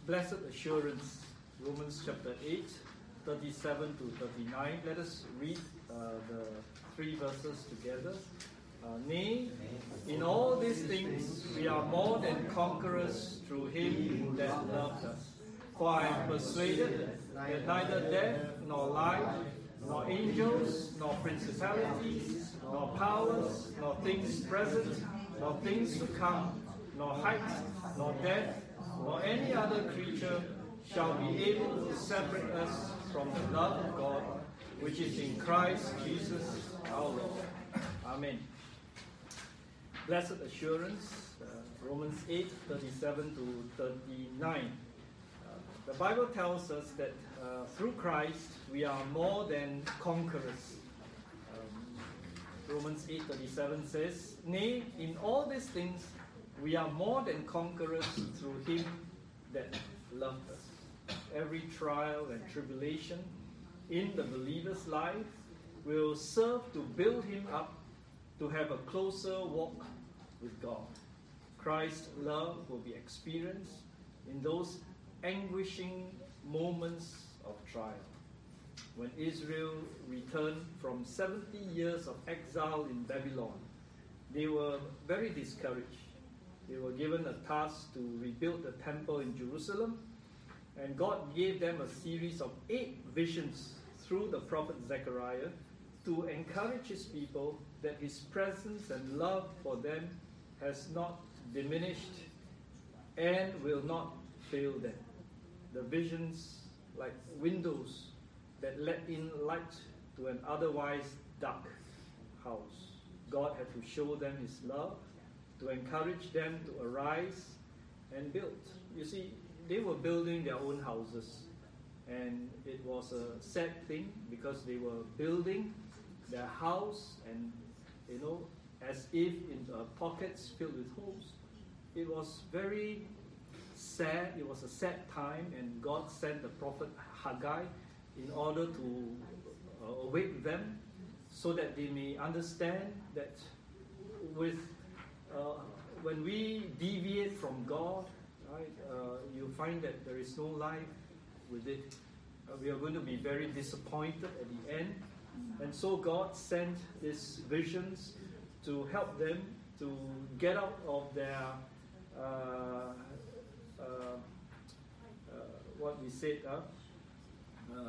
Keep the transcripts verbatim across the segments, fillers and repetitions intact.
Blessed assurance, Romans chapter eight, thirty-seven to thirty-nine. Let us read uh, the three verses together. Uh, Nay, in all these things we are more than conquerors through him that loved us. For I am persuaded that neither death, nor life, nor angels, nor principalities, nor powers, nor things present, nor things to come, nor height, nor depth, nor any other creature shall be able to separate us from the love of God, which is in Christ Jesus our Lord. Amen. Blessed assurance, uh, Romans eight, thirty-seven to thirty-nine. Uh, the Bible tells us that uh, through Christ we are more than conquerors. Um, Romans eight, thirty-seven says, Nay, in all these things we are more than conquerors through him that loved us. Every trial and tribulation in the believer's life will serve to build him up to have a closer walk with God. Christ's love will be experienced in those anguishing moments of trial. When Israel returned from seventy years of exile in Babylon, they were very discouraged. They were given a task to rebuild the temple in Jerusalem, and God gave them a series of eight visions through the prophet Zechariah to encourage his people that his presence and love for them has not diminished and will not fail them. The visions like windows that let in light to an otherwise dark house. God had to show them his love, to encourage them to arise and build. You see, they were building their own houses, and it was a sad thing because they were building their house and, you know, as if in uh, pockets filled with holes. It was very sad. It was a sad time, and God sent the prophet Haggai in order to uh, awake them so that they may understand that with uh, when we deviate from God, right, uh, you find that there is no life with it. Uh, we are going to be very disappointed at the end. And so God sent these visions to help them to get out of their, uh, uh, uh, what we said, uh, uh,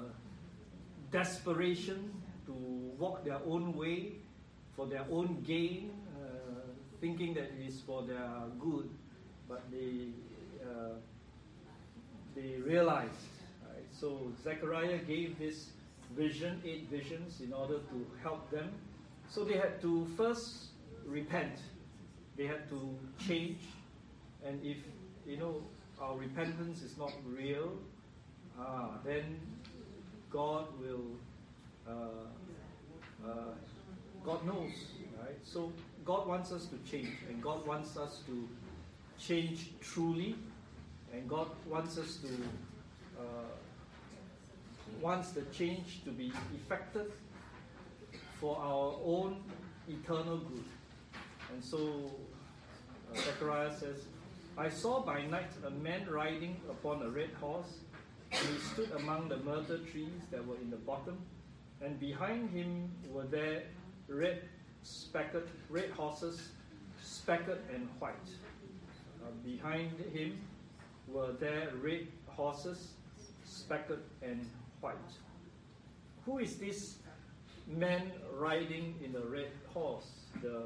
desperation to walk their own way for their own gain, uh, thinking that it is for their good. But they, uh, they realized. Right? So Zechariah gave this vision, eight visions, in order to help them. So they had to first repent. They had to change. And if, you know, our repentance is not real, ah, then God will, uh, uh, God knows, right? So God wants us to change, and God wants us to change truly, and God wants us to, uh, wants the change to be effective for our own eternal good. And so uh, Zechariah says, I saw by night a man riding upon a red horse, and he stood among the myrtle trees that were in the bottom, and behind him were there red speckled, red horses, speckled and white. Uh, behind him were there red horses, speckled and white. Who is this man riding in a red horse? The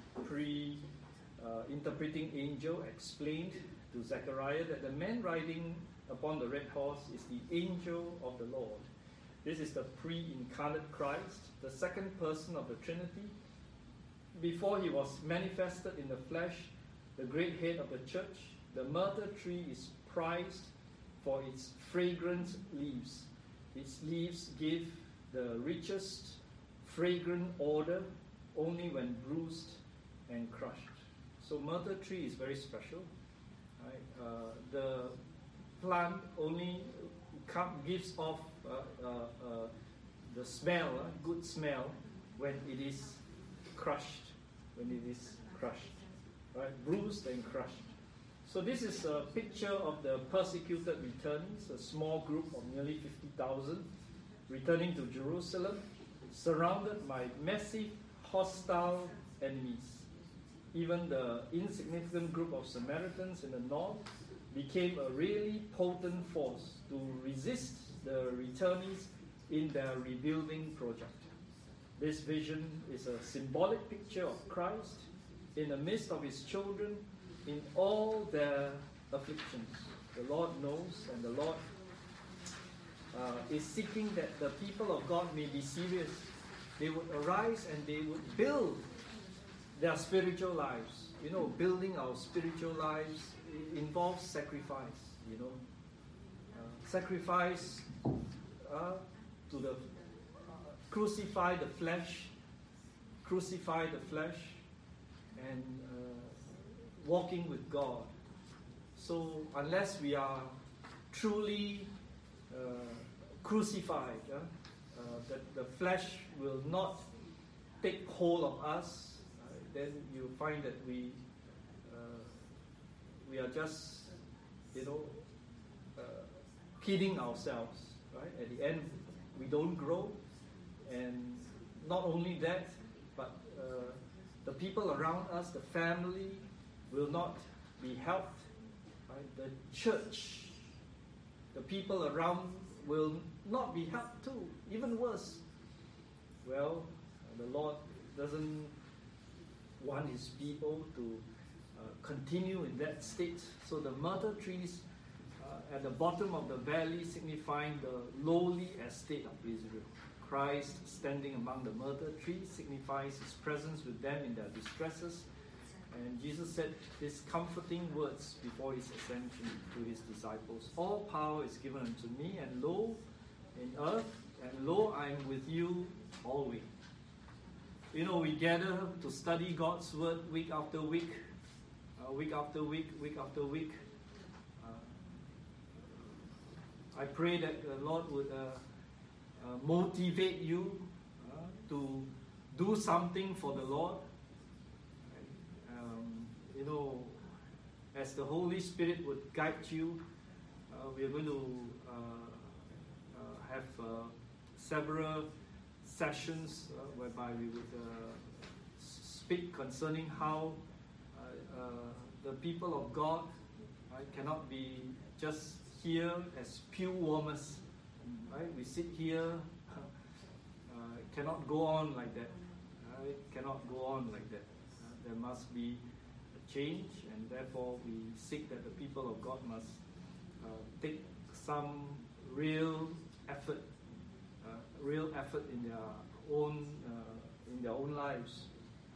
pre-interpreting uh, angel explained to Zechariah that the man riding upon the red horse is the angel of the Lord. This is the pre-incarnate Christ, the second person of the Trinity. Before he was manifested in the flesh, the great head of the church, the myrtle tree is prized for its fragrant leaves. Its leaves give the richest fragrant odor only when bruised and crushed. So myrtle tree is very special. Right? Uh, the plant only come, gives off uh, uh, uh, the smell, uh, good smell, when it is crushed. When it is crushed, right? Bruised and crushed. So this is a picture of the persecuted returnees, a small group of nearly fifty thousand returning to Jerusalem, surrounded by massive hostile enemies. Even the insignificant group of Samaritans in the north became a really potent force to resist the returnees in their rebuilding project. This vision is a symbolic picture of Christ in the midst of his children in all their afflictions. The Lord knows, and the Lord uh, is seeking that the people of God may be serious. They would arise and they would build their spiritual lives. You know, building our spiritual lives involves sacrifice, you know. Uh, sacrifice uh, to the, uh, crucify the flesh, crucify the flesh, and uh, walking with God. So unless we are truly uh, crucified, uh, uh, that the flesh will not take hold of us, uh, then you find that we uh, we are just, you know, uh, kidding ourselves, right? At the end, we don't grow, and not only that, but uh, the people around us, the family, will not be helped. Right? The church, the people around will not be helped too. Even worse. Well, the Lord doesn't want his people to uh, continue in that state. So the myrtle trees uh, at the bottom of the valley signifying the lowly estate of Israel. Christ standing among the myrtle trees signifies his presence with them in their distresses. And Jesus said these comforting words before his ascension to his disciples. All power is given unto me, and lo, in earth, and lo, I am with you always. You know, we gather to study God's word week after week, uh, week after week, week after week. Uh, I pray that the Lord would uh, uh, motivate you uh, to do something for the Lord. Um, you know, as the Holy Spirit would guide you, uh, we are going to uh, uh, have uh, several sessions uh, whereby we would uh, speak concerning how uh, uh, the people of God right, cannot be just here as pew warmers. Right? We sit here, uh, cannot go on like that. Right? Cannot go on like that. Uh, there must be a change, and therefore we seek that the people of God must uh, take some real effort. Uh, real effort in their own uh, in their own lives.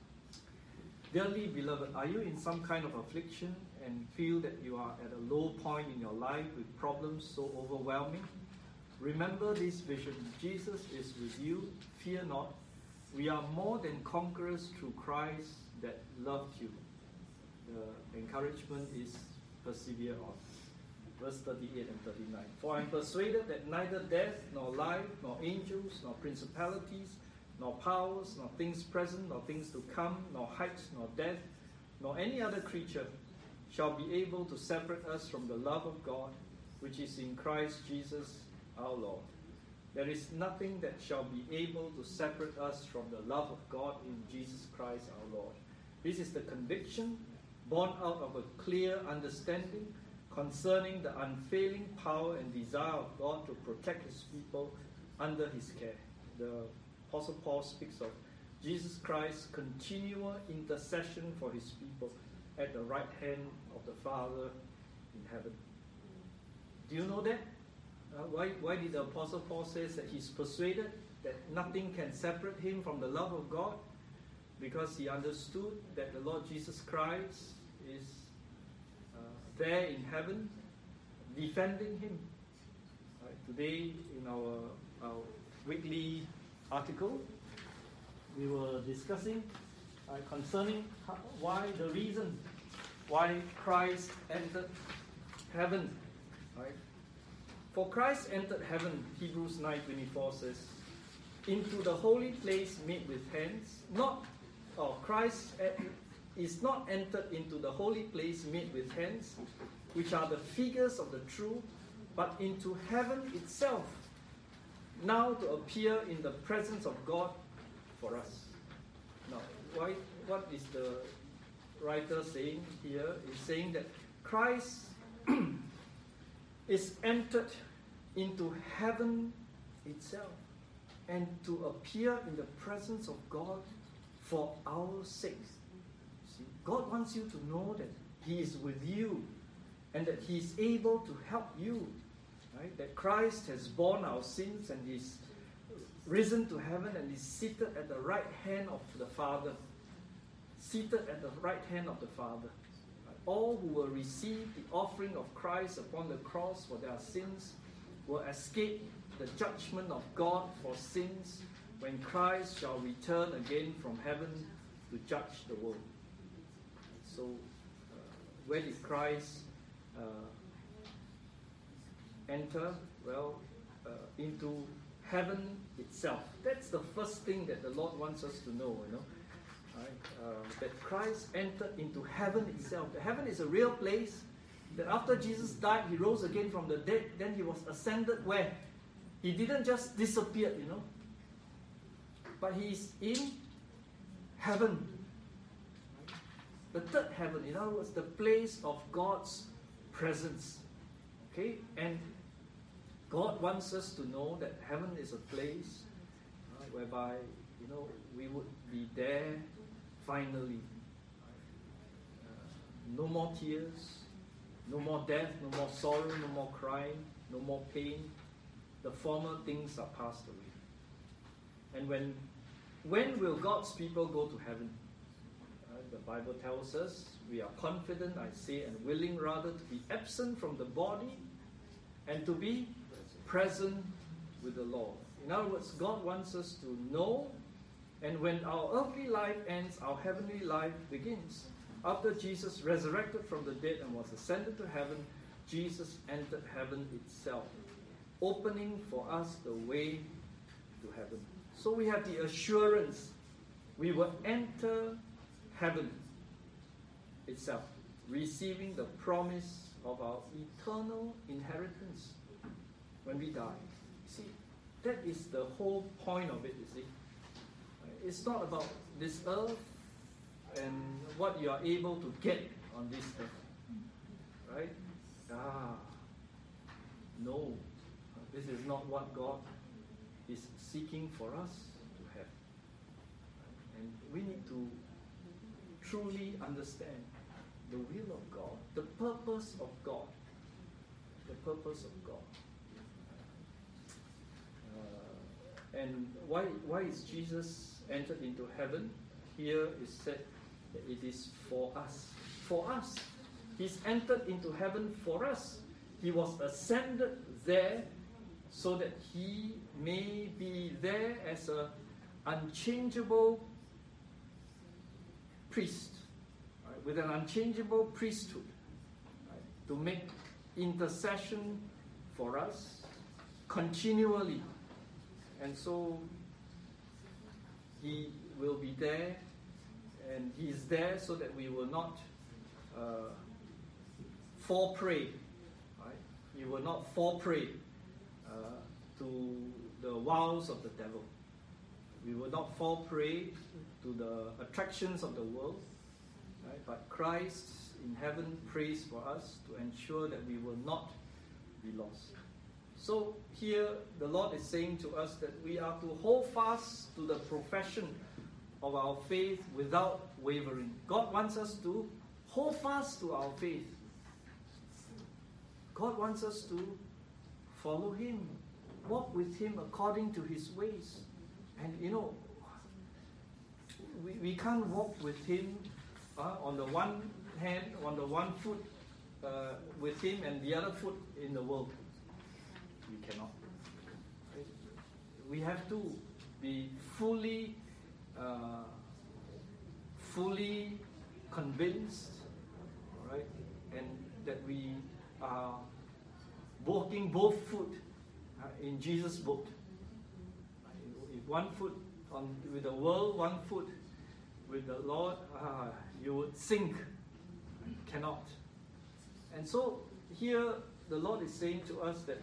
Dearly beloved, are you in some kind of affliction and feel that you are at a low point in your life with problems so overwhelming? Remember this vision. Jesus is with you. Fear not. We are more than conquerors through Christ that loved you. The encouragement is persevere on. Verse thirty-eight and thirty-nine. For I am persuaded that neither death, nor life, nor angels, nor principalities, nor powers, nor things present, nor things to come, nor height, nor depth, nor any other creature shall be able to separate us from the love of God, which is in Christ Jesus our Lord. There is nothing that shall be able to separate us from the love of God in Jesus Christ our Lord. This is the conviction born out of a clear understanding concerning the unfailing power and desire of God to protect his people under his care. The Apostle Paul speaks of Jesus Christ's continual intercession for his people at the right hand of the Father in heaven. Do you know that? Uh, why, why did the Apostle Paul say that he's persuaded that nothing can separate him from the love of God? Because he understood that the Lord Jesus Christ is there in heaven, defending him. Right, today, in our, our weekly article, we were discussing uh, concerning how, why the reason why Christ entered heaven. Right? For Christ entered heaven, Hebrews nine twenty-four says, into the holy place made with hands, not, oh, Christ is not entered into the holy place made with hands, which are the figures of the true, but into heaven itself, now to appear in the presence of God for us. Now, why, what is the writer saying here? He's saying that Christ is entered into heaven itself, and to appear in the presence of God for our sakes. See, God wants you to know that He is with you and that He is able to help you. Right? That Christ has borne our sins and is risen to heaven and is seated at the right hand of the Father. Seated at the right hand of the Father. Right? All who will receive the offering of Christ upon the cross for their sins will escape the judgment of God for sins when Christ shall return again from heaven to judge the world. So, uh, where did Christ uh, enter? Well, uh, into heaven itself. That's the first thing that the Lord wants us to know, you know. Right? Uh, that Christ entered into heaven itself. The heaven is a real place. That after Jesus died, He rose again from the dead. Then He was ascended where? He didn't just disappear, you know. But He is in heaven. The third heaven, in other words, the place of God's presence. Okay? And God wants us to know that heaven is a place uh, whereby, you know, we would be there finally. Uh, no more tears, no more death, no more sorrow, no more crying, no more pain. The former things are passed away. And when, when will God's people go to heaven? Uh, the Bible tells us, we are confident, I say, and willing rather to be absent from the body and to be present with the Lord. In other words, God wants us to know, and when our earthly life ends, our heavenly life begins. After Jesus resurrected from the dead and was ascended to heaven, Jesus entered heaven itself, opening for us the way to heaven. So we have the assurance we will enter heaven itself, receiving the promise of our eternal inheritance when we die. See, that is the whole point of it, you see. It's not about this earth and what you are able to get on this earth. Right? Ah, no. This is not what God is seeking for us to have. And we need to truly understand the will of God, the purpose of God. The purpose of God. Uh, and why, why is Jesus entered into heaven? Here is said that it is for us. For us. He's entered into heaven for us. He was ascended there so that He may be there as an unchangeable priest, right, with an unchangeable priesthood, right, to make intercession for us continually. And so He will be there, and He is there so that we will not uh, fall prey. Right? We will not fall prey uh, to the wiles of the devil. We will not fall prey to the attractions of the world. Right? But Christ in heaven prays for us to ensure that we will not be lost. So here the Lord is saying to us that we are to hold fast to the profession of our faith without wavering. God wants us to hold fast to our faith. God wants us to follow Him, walk with Him according to His ways. And you know, we, we can't walk with Him uh, on the one hand, on the one foot uh, with Him and the other foot in the world. We cannot. We have to be fully, uh, fully convinced, right, and that we are walking both foot uh, in Jesus' boat. If one foot on with the world, one foot with the Lord, ah, you would sink. Cannot. And so here the Lord is saying to us that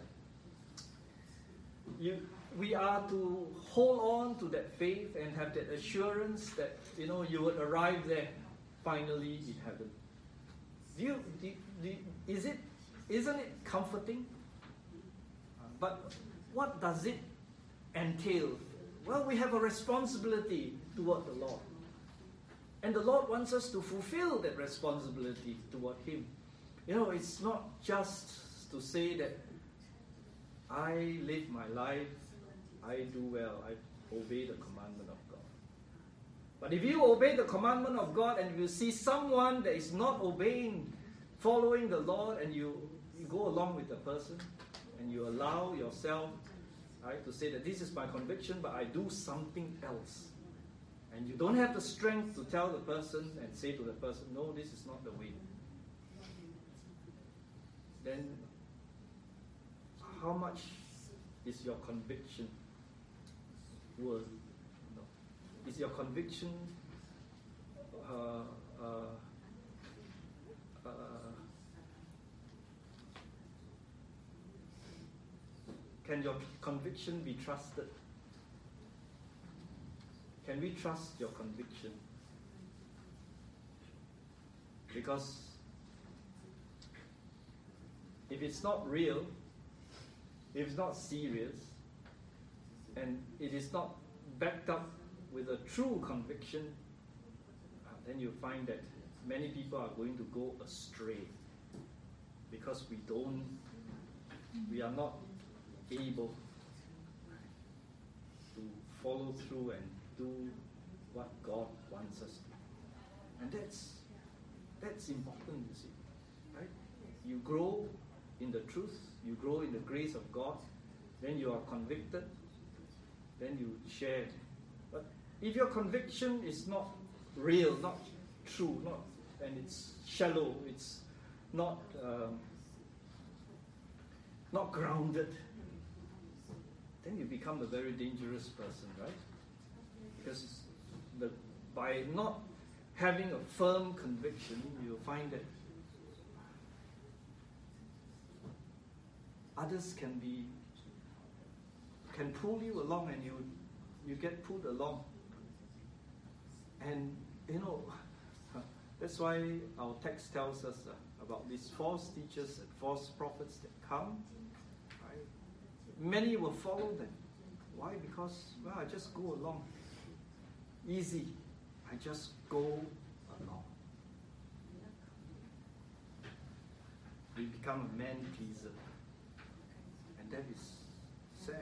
you, we are to hold on to that faith and have that assurance that, you know, you would arrive there finally in heaven. Do you, do, do, is it, isn't it comforting? But what does it entail? Well, we have a responsibility toward the Lord. And the Lord wants us to fulfill that responsibility toward Him. You know, it's not just to say that I live my life, I do well, I obey the commandment of God. But if you obey the commandment of God and you see someone that is not obeying, following the Lord, and you, you go along with the person, and you allow yourself, right, to say that this is my conviction, but I do something else. And you don't have the strength to tell the person and say to the person, no, this is not the way. Then how much is your conviction worth? No. Is your conviction uh, uh, uh, can your conviction be trusted? Can we trust your conviction? Because if it's not real, if it's not serious, and it is not backed up with a true conviction, uh, then you find that many people are going to go astray because we don't, we are not able to follow through and do what God wants us to. And that's that's important, you see. Right? You grow in the truth, you grow in the grace of God, then you are convicted, then you share. But if your conviction is not real, not true, not and it's shallow, it's not um, not grounded, then you become a very dangerous person, right? Because the, by not having a firm conviction, you'll find that others can be can pull you along, and you you get pulled along. And you know, that's why our text tells us uh, about these false teachers and false prophets that come. Right? Many will follow them. Why? Because, well, I just go along. Easy. I just go along. We become a man pleaser. And that is sad.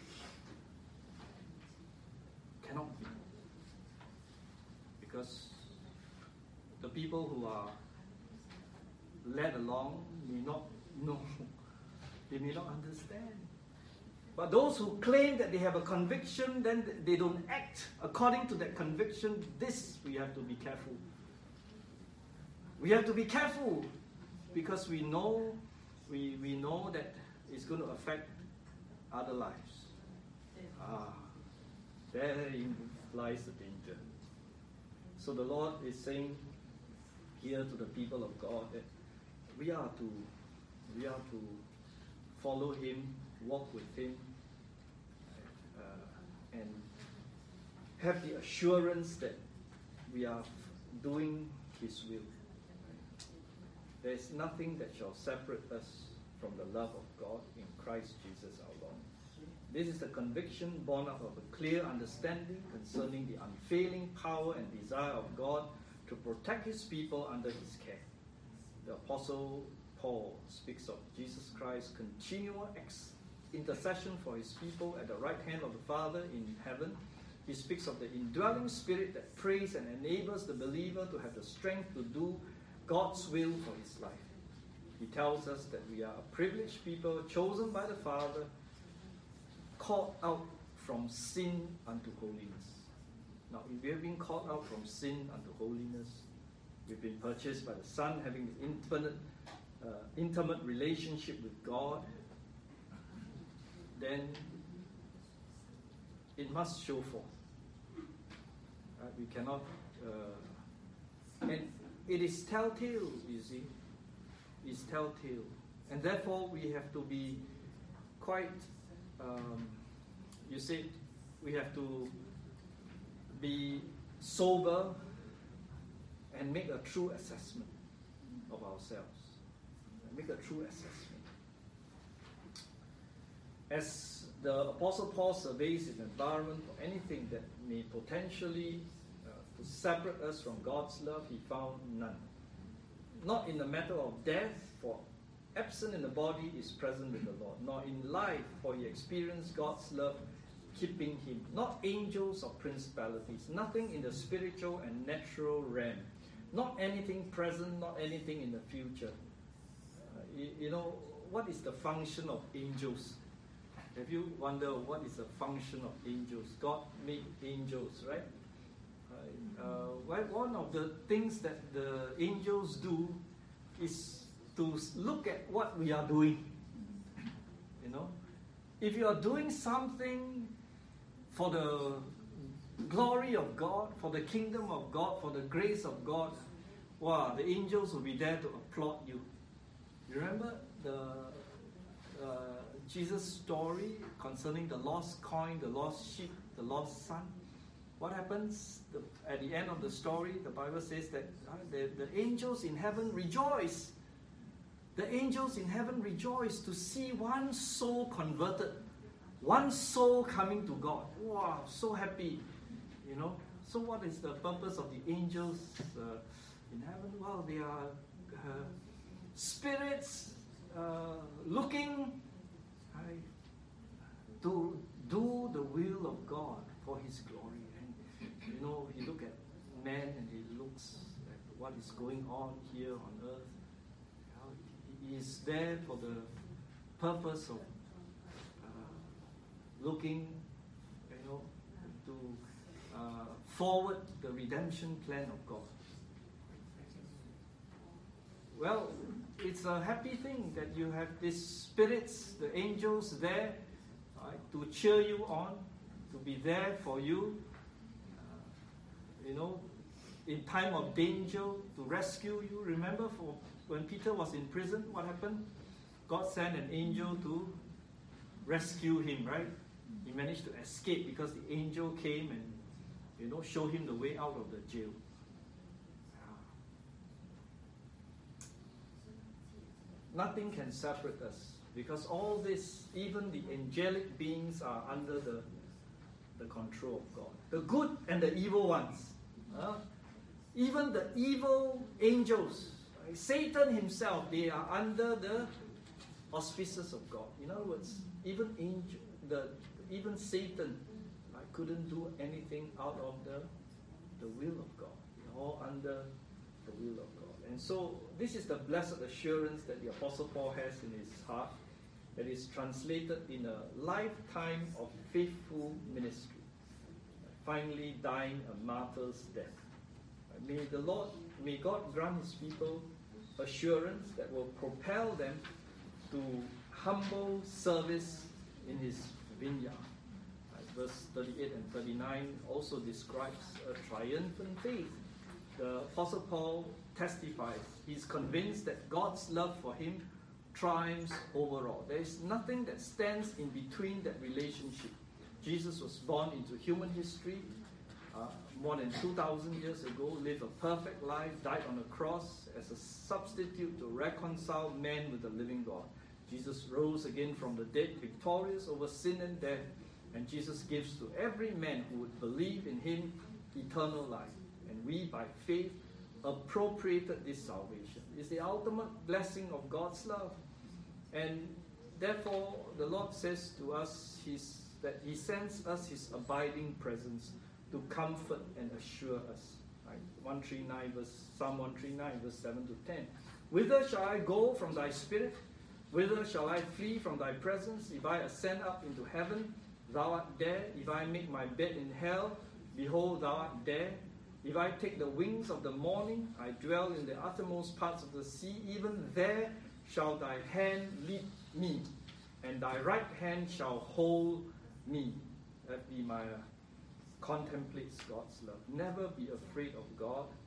Cannot be. Because the people who are led along may not know. They may not understand. But those who claim that they have a conviction, then they don't act according to that conviction. This we have to be careful. We have to be careful because we know, we, we know that it's going to affect other lives. Ah, therein lies the danger. So the Lord is saying here to the people of God that we are to, we are to follow Him, walk with Him, uh, and have the assurance that we are doing His will. There is nothing that shall separate us from the love of God in Christ Jesus our Lord. This is the conviction born out of a clear understanding concerning the unfailing power and desire of God to protect His people under His care. The Apostle Paul speaks of Jesus Christ's continual ex- intercession for His people at the right hand of the Father in heaven. He speaks of the indwelling Spirit that prays and enables the believer to have the strength to do God's will for his life. He tells us that we are a privileged people chosen by the Father, called out from sin unto holiness. Now, if we have been called out from sin unto holiness, we've been purchased by the Son, having the infinite, uh, intimate relationship with God, then it must show forth. Uh, we cannot uh, And it is telltale, you see. It's telltale. And therefore we have to be quite, um, you see, we have to be sober and make a true assessment of ourselves. Make a true assessment. As the Apostle Paul surveys his environment or anything that may potentially uh, to separate us from God's love, he found none. Not in the matter of death, for absent in the body is present with the Lord. Nor in life, for he experienced God's love keeping him. Not angels or principalities. Nothing in the spiritual and natural realm. Not anything present, not anything in the future. Uh, you, you know, what is the function of angels? Have you wondered what is the function of angels? God made angels, right? Uh, uh, one of the things that the angels do is to look at what we are doing. You know, if you are doing something for the glory of God, for the kingdom of God, for the grace of God, wow, the angels will be there to applaud you. You remember the uh, Jesus story concerning the lost coin, the lost sheep, the lost son? What happens the, at the end of the story? The Bible says that uh, the, the angels in heaven rejoice. The angels in heaven rejoice to see one soul converted, one soul coming to God. Wow, so happy, you know. So what is the purpose of the angels uh, in heaven? Well, they are uh, spirits uh, looking uh, to do the will of God for His glory. And you know, you look at man and he looks at what is going on here on earth. He is there for the purpose of uh, looking, you know, to uh, forward the redemption plan of God. Well, it's a happy thing that you have these spirits, the angels there, right, to cheer you on, to be there for you, uh, you know, in time of danger, to rescue you. Remember, for when Peter was in prison, what happened? God sent an angel to rescue him, right? He managed to escape because the angel came and, you know, showed him the way out of the jail. Nothing can separate us, because all this, even the angelic beings are under the, the control of God. The good and the evil ones. Uh, even the evil angels, right? Satan himself, they are under the auspices of God. In other words, even angel, the even Satan, right, couldn't do anything out of the, the will of God. They're all under the will of God. And so this is the blessed assurance that the Apostle Paul has in his heart, that is translated in a lifetime of faithful ministry, finally dying a martyr's death. May the Lord, may God grant His people assurance that will propel them to humble service in His vineyard. Verse thirty-eight and thirty-nine also describes a triumphant faith. The Apostle Paul testifies, he's convinced that God's love for him triumphs over all. There is nothing that stands in between that relationship. Jesus was born into human history uh, more than two thousand years ago, lived a perfect life, died on a cross as a substitute to reconcile man with the living God. Jesus rose again from the dead, victorious over sin and death, and Jesus gives to every man who would believe in Him eternal life. And we, by faith, appropriated this salvation. It's the ultimate blessing of God's love. And therefore, the Lord says to us his, that He sends us His abiding presence to comfort and assure us. Right? one thirty-nine verse, Psalm one thirty-nine, verse seven to ten. Whither shall I go from Thy Spirit? Whither shall I flee from Thy presence? If I ascend up into heaven, Thou art there. If I make my bed in hell, behold, Thou art there. If I take the wings of the morning, I dwell in the uttermost parts of the sea, even there shall Thy hand lead me, and Thy right hand shall hold me. That be my uh, contemplates God's love. Never be afraid of God.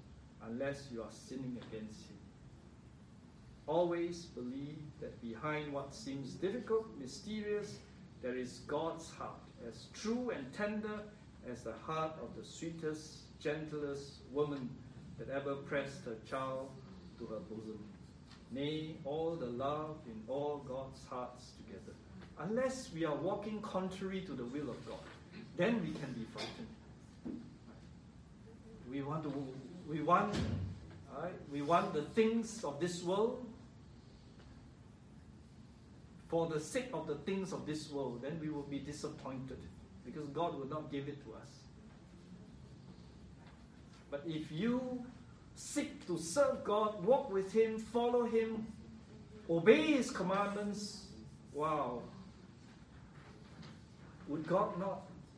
unless you are sinning against Him. Always believe that behind what seems difficult, mysterious, there is God's heart, as true and tender as the heart of the sweetest, gentlest woman that ever pressed her child to her bosom. Nay, all the love in all God's hearts together. Unless we are walking contrary to the will of God, then we can be frightened. We want to, we want, right? We want the things of this world. For the sake of the things of this world, then we will be disappointed because God will not give it to us. But if you seek to serve God, walk with Him, follow Him, obey His commandments, wow, would God not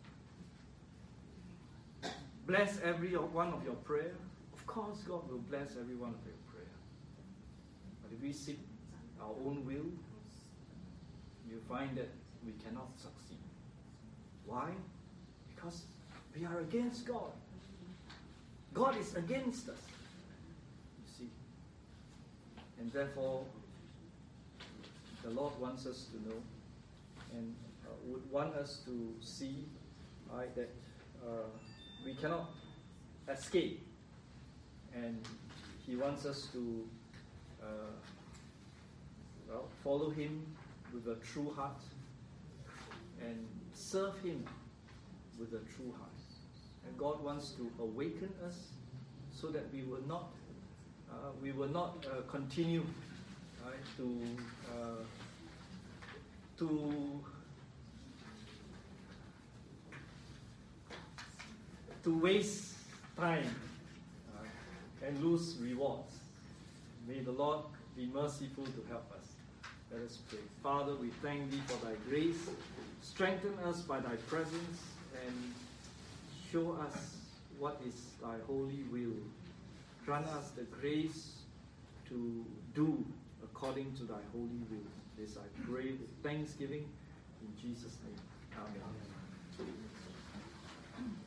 bless every one of your prayer? Of course, God will bless every one of your prayer. But if we seek our own will, you find that we cannot succeed. Why? Because we are against God. God is against us. You see. And therefore, the Lord wants us to know and uh, would want us to see right, that uh, we cannot escape. And He wants us to uh, well, follow Him with a true heart and serve Him with a true heart. And God wants to awaken us so that we will not uh, we will not uh, continue right, to uh, to to waste time uh, and lose rewards. May the Lord be merciful to help us. Let us pray. Father, we thank Thee for Thy grace. Strengthen us by Thy presence and show us what is Thy holy will. Grant us the grace to do according to Thy holy will. This I pray with thanksgiving in Jesus' name. Amen.